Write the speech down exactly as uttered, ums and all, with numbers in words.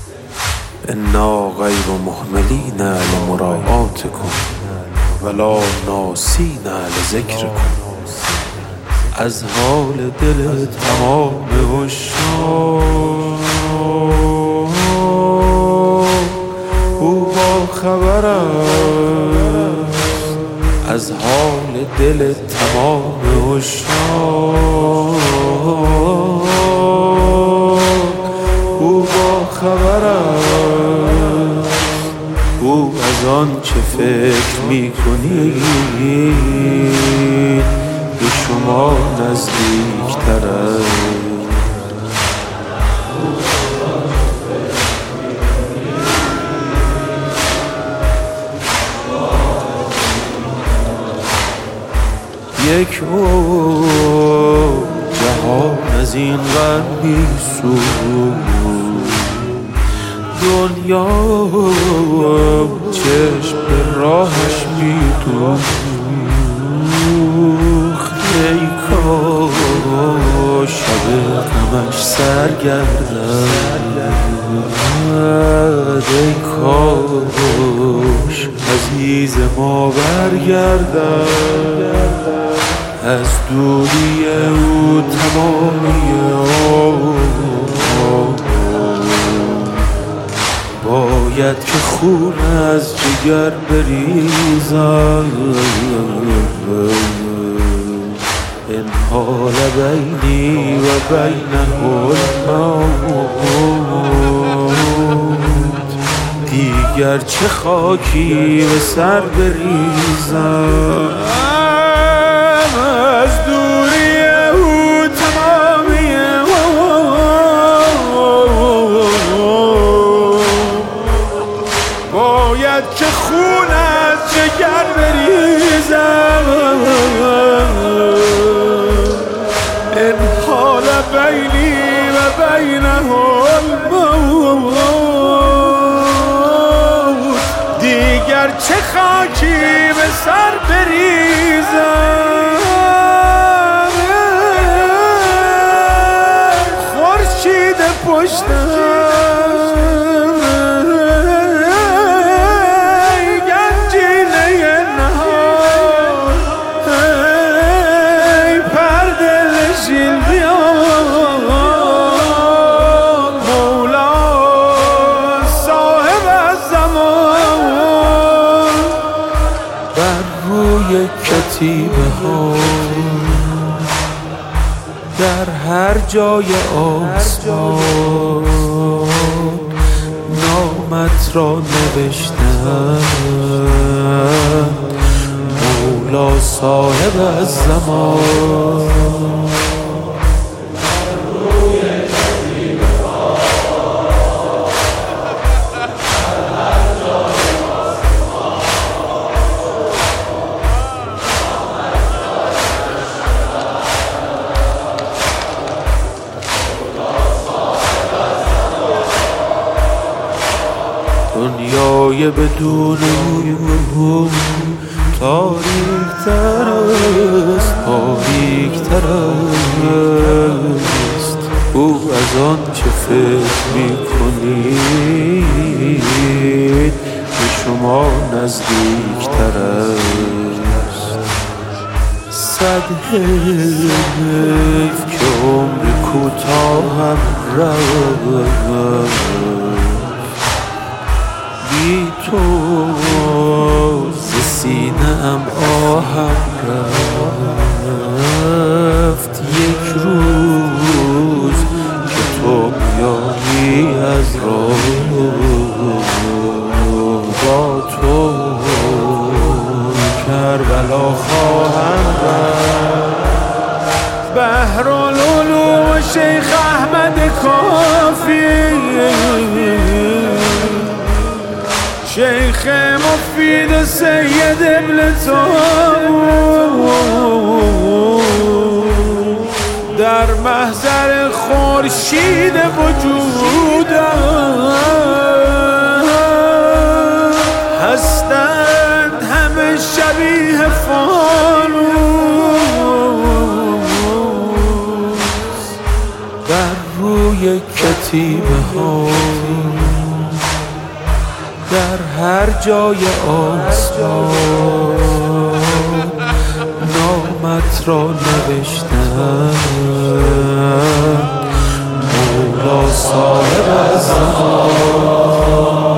انا غیر مهملین لمراعاتکم ولا ناسین لذکرکم. از حال دل تمام عشاق او با خبر است. از حال دل تمام عشاق او با خبر است. او از آن چه فکر می کنی به شما نزدیک تر است. یک او جهان از این غمی سود، دنیا چشم به راهش میدوخت. ای کاش شب غمش سرگردد، ای کاش عزیز ما برگردد. از دوری او تمامی باید که خون از جگر بریزد. این حال بینی و بینه الموت، دیگر چه خاکی به سر بریزد. از دوری او تمامی باید که خون از جگر بریزد. این حال بینی و بینه الموت، دیگر چه خاکی به سر بریزد. خورشید پشتم کتیبه ها در هر جای آسمان نامت را نوشتن. مولا صاحب الزمان دنیای بدون او تاریک تر است، تاریک تر است. او از آن چه فکر می کنید به شما نزدیک تر است. صد حیف که عمر کوتاهم رفت، بی تو ز سینه‌ام آهم رفت. یک روز که تو بیایی از راه با تو کربلا خواهم رفت. بحرالعلوم شیخ احمد کافی، شیخ مفید سید ابن طاووس، در محضر خورشید وجودم هستند همه شبیه فانوس. بر روی کتیبه ها در هر جای آسمان نامت را نوشتم. مولا صاحب زمان